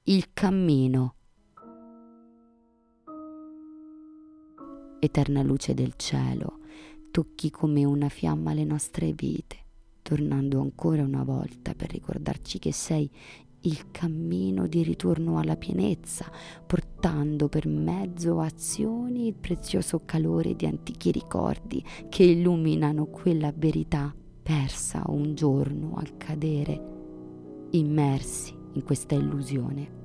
il cammino. Eterna luce del cielo, tocchi come una fiamma le nostre vite, tornando ancora una volta per ricordarci che sei il cammino di ritorno alla pienezza, portando per mezzo azioni il prezioso calore di antichi ricordi che illuminano quella verità persa un giorno al cadere, immersi in questa illusione.